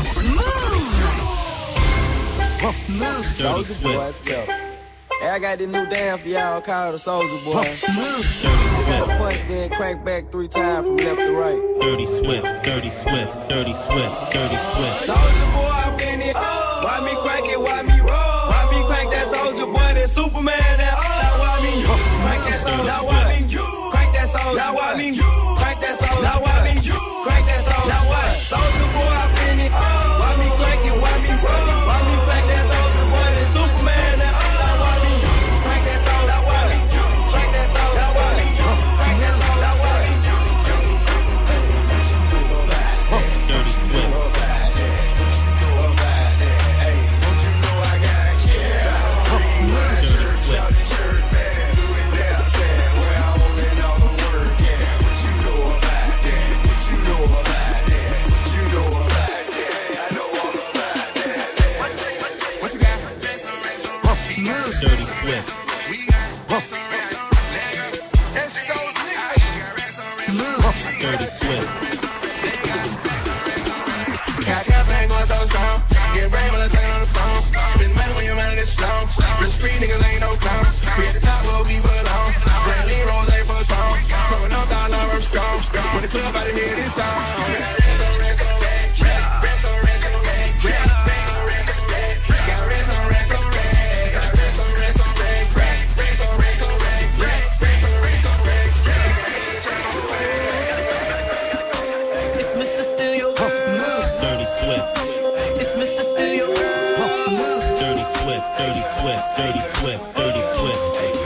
Soulja Boy, I tell. Hey, I got this new dance for y'all called the Soulja Boy. Got a punch, then crank back 3 times from left to right. Dirty Swift, Dirty Swift, Dirty Swift, Dirty Swift. Soulja Boy, I finna. Why me crank it? Why me roll? Why me crank that Soulja Boy? That Superman? That now why me crank that Soulja? Now why me crank that Soulja? Now why me crank that Soulja? Now why me crank that Soulja? Now what? Soulja Boy, I finna. Why me crank it? Why me roll? Why me crank that Soulja Boy? That Superman? That now why me crank that Soulja? Now why me crank that Soulja? Now why me crank that Soulja? Now why me Dirty Swift. Dirty Swift. Dirty Swift. Got bang going so strong. Get brave when I turn on the phone. Spend money when you're running this long. Real street niggas ain't no clowns. We at the top where we belong. Bradley Rose ain't for song. Coming up down our strong. When the club out of here this song. Dirty Swift, Dirty Swift, Dirty Swift.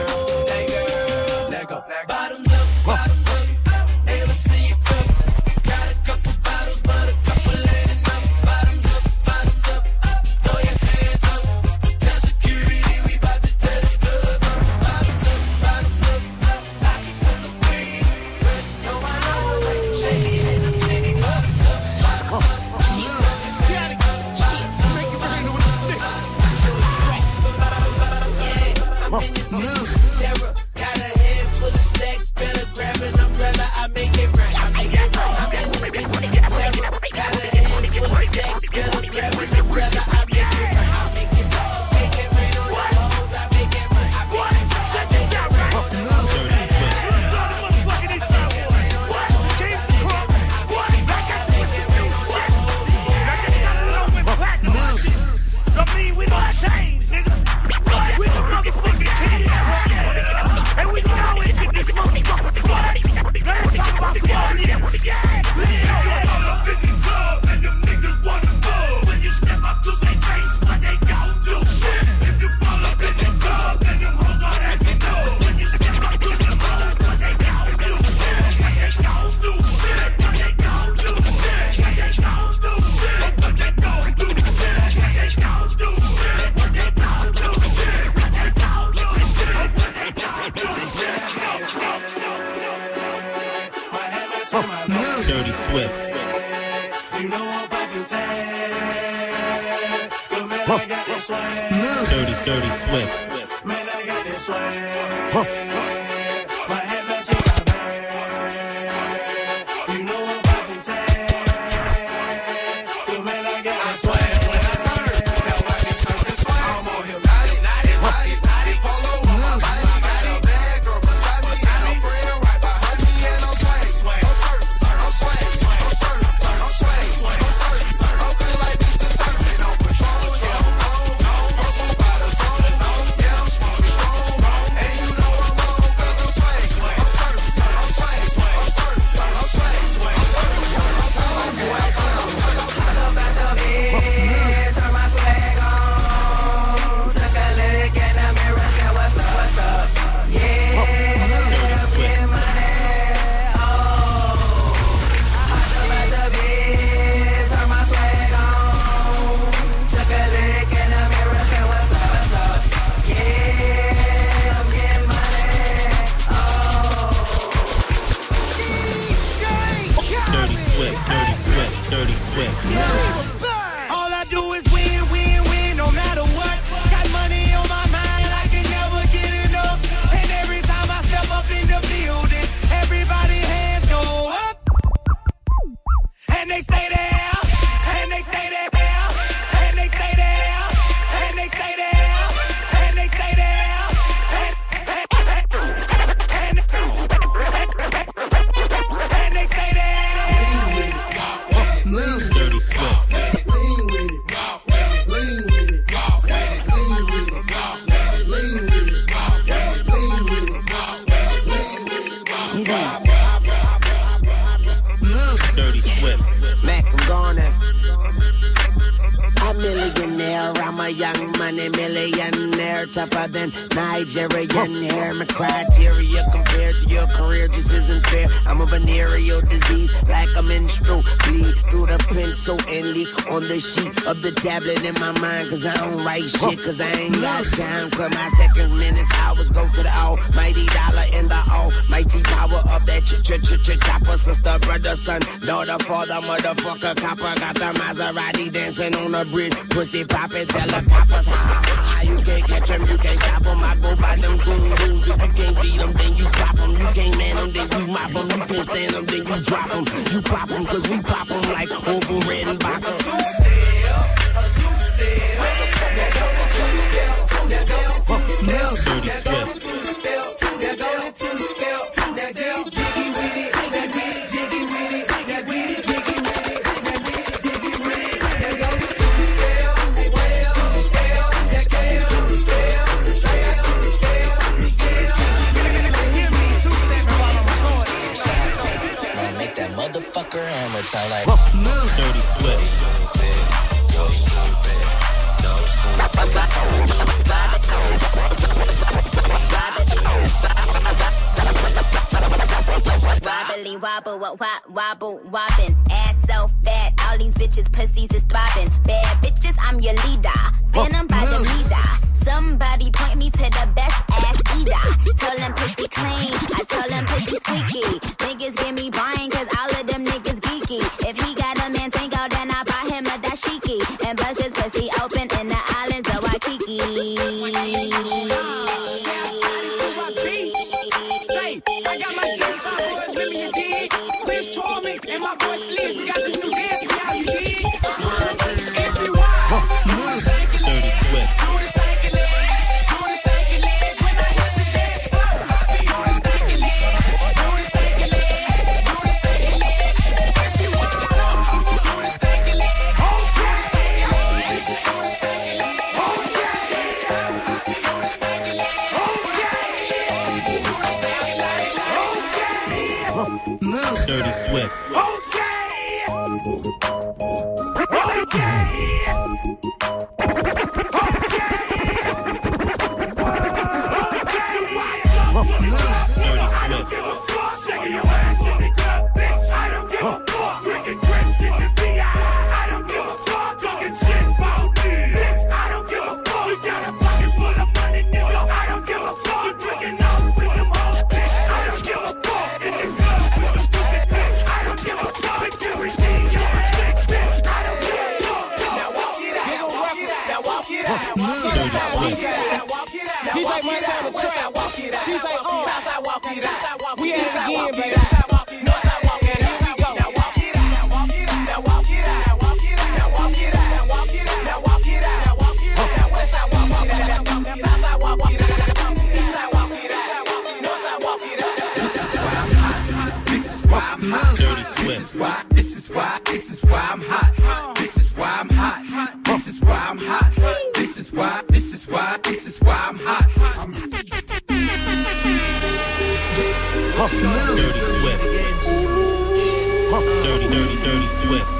let go. Bottoms up, ever see you come? Got a couple bottles, but a couple ain't enough. Bottoms up, throw your hands up. Tell security we bout to tear this club up. Bottoms up, pockets full of green. No one knows like shady and I'm shady. Bottoms up, static. Make it rain with the sticks. Terror, got a head full of stacks. Better grab an umbrella, I make it rain. I make it rain. I'm in the terror, got a head full of stacks. Better grab an umbrella, I make it rain. I make it rain. Make it rain on the hoes, I make it rain. I make it rain. I make it rain on the hoes. I mean, we don't change, nigga. We the motherfucking king. And we know how to get this motherfucker twice. Let's talk about squad, yeah. All up in the club and them niggas wanna fuck. When you step up to their face, what they gon' do? Shit. If you fall up in the club and them hoes all that you know. When you step up to the club, what they gon' do? Shit. What they gon' do? Shit. What they gon' do? Shit. What they gon' do? Shit. What they gon' do? Shit. What they gon' do? Dirty Swift. You know I'm fucking tired. But man, I got this swag. Dirty Swift. Man, I got this swag. My head matching my bag. You know I'm fucking tired. But man, I got this swag. When I serve, now I be serving swag. I'm on him, naughty, polo on my body. Got a bag girl beside me. Got no friend right behind me and I'm swag. I'm swag. I'm feeling like this determined on patrol. Yeah, I'm purple by the zone. Yeah, I'm smoking strong. And you know I'm on 'cause I'm swag. I'm swag. Up at the bed, turn my swag on. Took a look in the mirror, said what's up? Yeah, get money. Oh, up at the bed, turn my swag on. Took a look in the mirror, said what's up? Yeah, I'm getting money. Oh, Dirty Swift, Dirty Swift, Dirty Swift. All I do is win, no matter what. Got money on my mind, I can never get enough. And every time I step up in the building, everybody hands go up. And they stay there, and they stay there. Swift. Mac, I'm going there. A millionaire, I'm a young money millionaire, tougher than Nigerian hair. My criteria compared to your career just isn't fair. I'm a venereal disease, like a menstrual bleed through the pencil and leak on the sheet of the tablet in my mind. Cause I don't write shit, cause I ain't got time. Cause my seconds, minutes, hours go to the almighty dollar in the almighty power of that chopper. Sister, brother, son, daughter, father, motherfucker, copper. Got the Maserati dancing on the bridge, pussy poppin', tell the coppers, ha, ha, ha, you can't catch them, you can't stop them, I go by them goons, if you can't beat them, then you pop them, you can't man them, then you mop them, you can't stand them, then you drop them, you pop them, cause we pop them like Oval Red and Vodka. Dirty Swift. Motherfucker hammer time like Dirty Swift. Wobbly wobble, wobble, wobbin'. Ass so fat, all these bitches pussies is throbbing. Bad bitches, I'm your leader. Venom by the meter. Somebody point me to the best ass eater. Tell them pussy clean, I tell them pussy squeaky. Niggas give me Brian, cause all of them niggas geeky. If he got a man tango, then I buy him a dashiki. And bust his pussy open in the islands of Waikiki. Say, I got my J5 boys with me, you dig? Chris Torment and my boy Sliz, we got this new dance for y'all, you dig? Dirty Swift. Dirty Swift. DJ Money on the track. DJ on. We at it again, baby. This is why I'm hot. This is why I'm hot. This is why I'm hot. This is why I'm hot. Dirty Swift. Dirty Swift.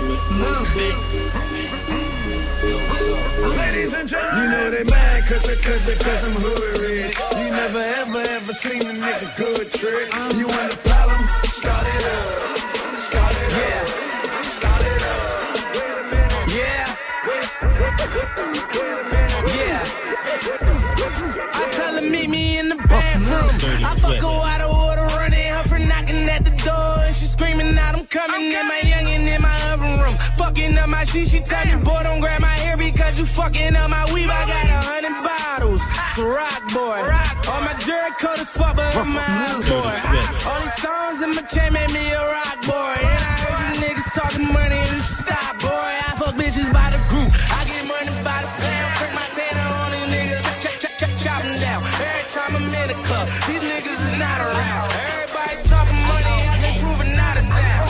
Ladies and gentlemen, you know they mad cause I'm hood rich. You never ever seen a nigga good trick. You want a problem? Start it up. Yeah. Start it up. Wait a minute. Yeah. Wait a minute. Yeah. I tell her meet me in the bathroom. I fuck her out of order, running her for knocking at the door. And she screaming out, I'm coming in my youngin' in my oven room. Fucking up my shit, she tell me, boy, don't grab my hair because you fucking up my weave. I got 100 bottles. It's a rock boy. All my jerk coat is fuck, but I'm my hot boy. All these stones in my chain made me a rock boy. And I heard you niggas talking money, you should stop, boy. I fuck bitches by the group. I get money by the pound. Prick my tater on these niggas. Chop them down. Every time I'm in the club, these niggas is not around. Everybody talking money, I say proving not a sound.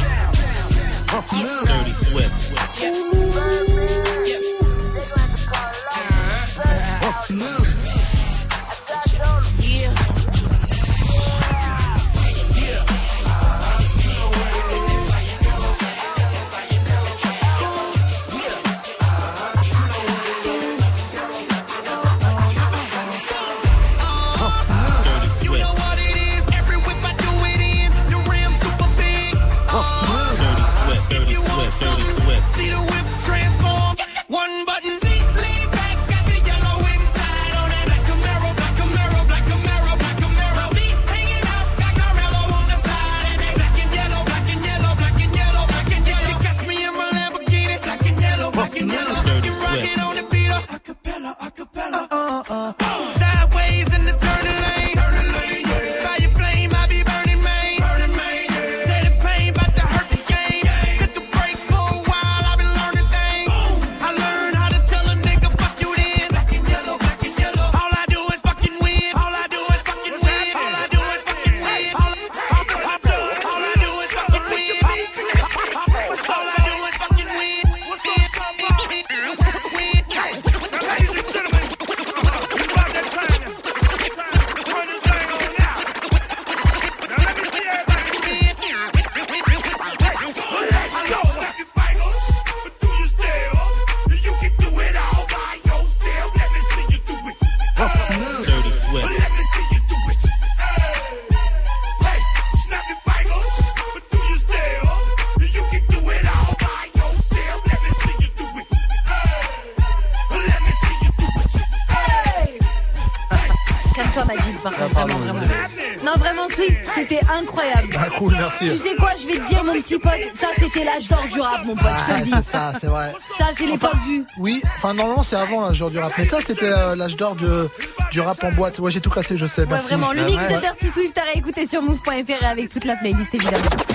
Dirty Swift. see the whip transform. One button seat, lean back, got the yellow inside on that black Camaro, black Camaro, black Camaro, black Camaro. Beat hanging out, got Carmelo on the side, and they black and yellow, black and yellow, black and yellow, black and yellow. You catch me in my Lamborghini, black and yellow, black and yellow. You rockin' on the beat, acapella, acapella. Sideways in the turning lane, fire flame, I be burning main, say the pain, bout to hurt the game. Took a break for a while, I been learning things. I learned how to tell a nigga fuck you then. Black and yellow, black and yellow. All I do is fucking win. All I do is fucking win. All I do is fucking win. All I do is fucking win. All I do is fucking win. What's up, somebody? Ladies and gentlemen, we about that time now. Turn this thing on now. Now let me see everybody. Let's go. Snap your fingers, but do you still? You can do it all by yourself. Let me see you do it. Dirty Swift. Let me see you do it. Hey, snap your fingers, but do you still? You can do it all by yourself. Let me see you do it. Let me see you do it. Calme-toi, Majid, par contre, vraiment. Non, vraiment, Swift, c'était incroyable. Ah, cool, merci. Tu sais quoi, je vais te dire, mon petit pote, ça, c'était l'âge d'or du rap, mon pote, je te le dis. C'est ça, c'est vrai. Ça, c'est l'époque du... Oui, enfin, normalement, c'est avant l'âge d'or du rap. Mais ça, c'était l'âge d'or du rap en boîte. Ouais, j'ai tout cassé, je sais. Ouais, Merci. vraiment, le mix de Dirty Swift à réécouter sur move.fr et avec toute la playlist, évidemment.